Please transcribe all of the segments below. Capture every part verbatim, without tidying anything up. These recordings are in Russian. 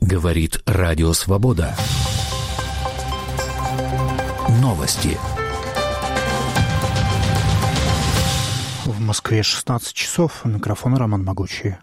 Говорит Радио Свобода. Новости. В Москве шестнадцать часов. У микрофона Роман Могучий.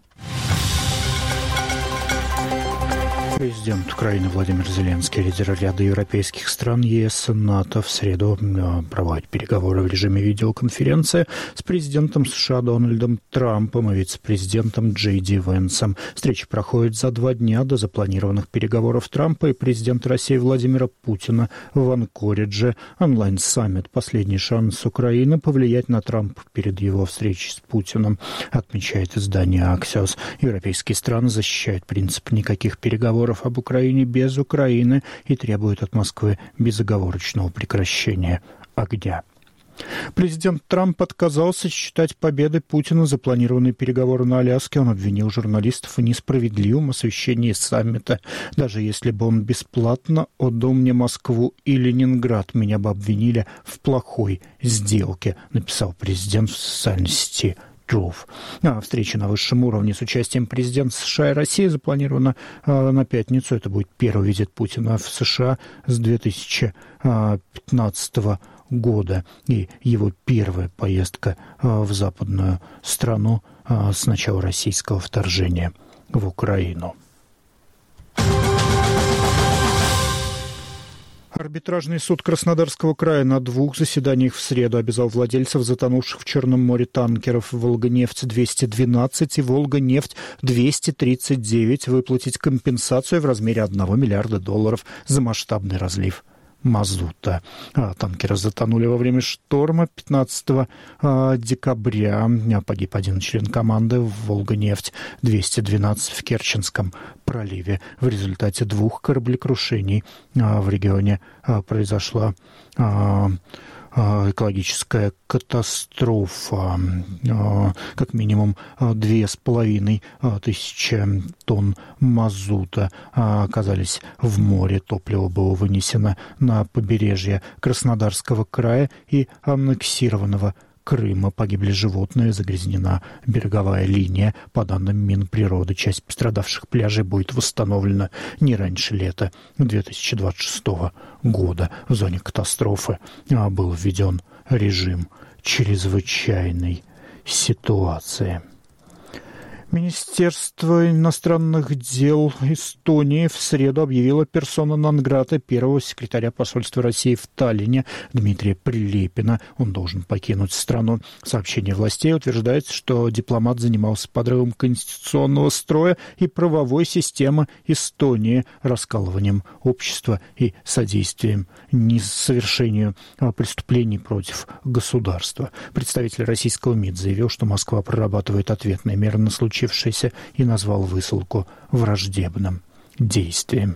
Президент Украины Владимир Зеленский, лидер ряда европейских стран ЕС и НАТО в среду проводит переговоры в режиме видеоконференции с президентом США Дональдом Трампом и вице-президентом Джей Ди Венсом. Встреча проходит за два дня до запланированных переговоров Трампа и президента России Владимира Путина в Анкоридже. Онлайн-саммит «Последний шанс Украины» повлиять на Трампа перед его встречей с Путиным, отмечает издание Axios. Европейские страны защищают принцип никаких переговоров об Украине без Украины и требуют от Москвы безоговорочного прекращения огня. Президент Трамп отказался считать победой Путина запланированные переговоры на Аляске. Он обвинил журналистов в несправедливом освещении саммита. Даже если бы он бесплатно отдал мне Москву и Ленинград, меня бы обвинили в плохой сделке, написал президент в социальной сети А встреча на высшем уровне с участием президента США и России запланирована э, на пятницу. Это будет первый визит Путина в США с две тысячи пятнадцатого года и его первая поездка э, в западную страну э, с начала российского вторжения в Украину. Арбитражный суд Краснодарского края на двух заседаниях в среду обязал владельцев затонувших в Черном море танкеров «Волга-нефть двести двенадцать» и «Волга-нефть двести тридцать девять» выплатить компенсацию в размере одного миллиарда долларов за масштабный разлив мазута. А танкеры затонули во время шторма пятнадцатого декабря. Погиб один член команды в «Волга-нефть двести двенадцать» в Керченском проливе. В результате двух кораблекрушений в регионе произошла экологическая катастрофа. Как минимум две с половиной тысячи тонн мазута оказались в море. Топливо было вынесено на побережье Краснодарского края и аннексированного Крыма. Погибли животные, загрязнена береговая линия. По данным Минприроды, часть пострадавших пляжей будет восстановлена не раньше лета две тысячи двадцать шестого года. В зоне катастрофы был введен режим чрезвычайной ситуации. Министерство иностранных дел Эстонии в среду объявило персона нон-грата первого секретаря посольства России в Таллине Дмитрия Прилепина. Он должен покинуть страну. В сообщении властей утверждается, что дипломат занимался подрывом конституционного строя и правовой системы Эстонии, раскалыванием общества и содействием несовершению преступлений против государства. Представитель российского МИД заявил, что Москва прорабатывает ответные меры на случай и назвал высылку враждебным действием.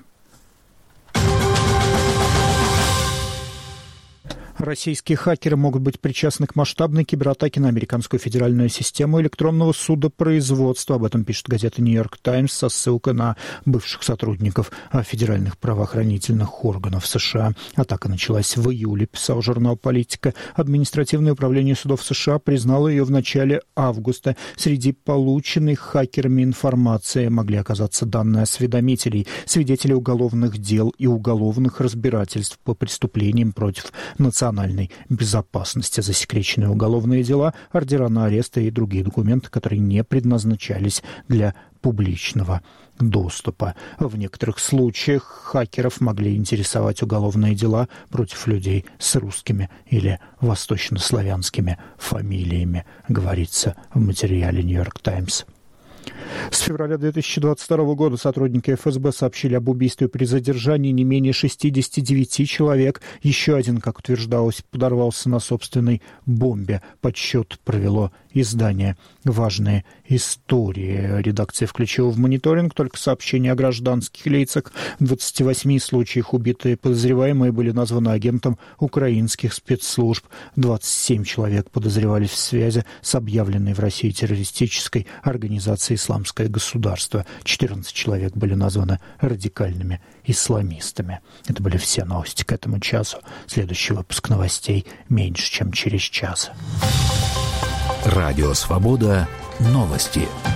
Российские хакеры могут быть причастны к масштабной кибератаке на американскую федеральную систему электронного судопроизводства. Об этом пишет газета «Нью-Йорк Таймс» со ссылкой на бывших сотрудников федеральных правоохранительных органов США. Атака началась в июле, писал журнал «Политика». Административное управление судов США признало ее в начале августа. Среди полученной хакерами информации могли оказаться данные осведомителей, свидетелей уголовных дел и уголовных разбирательств по преступлениям против национальной национальной безопасности, засекреченные уголовные дела, ордера на арест и другие документы, которые не предназначались для публичного доступа. В некоторых случаях хакеров могли интересовать уголовные дела против людей с русскими или восточнославянскими фамилиями, говорится в материале «Нью-Йорк Таймс». С февраля две тысячи двадцать второго года сотрудники эф эс бэ сообщили об убийстве при задержании не менее шестидесяти девяти человек. Еще один, как утверждалось, подорвался на собственной бомбе. Подсчет провело издание «Важные истории». Редакция включила в мониторинг только сообщения о гражданских лицах. В двадцати восьми случаях убитые подозреваемые были названы агентом украинских спецслужб. двадцать семь человек подозревались в связи с объявленной в России террористической организацией «Исламское государство». четырнадцать человек были названы радикальными исламистами. Это были все новости к этому часу. Следующий выпуск новостей меньше, чем через час. Радио «Свобода». Новости.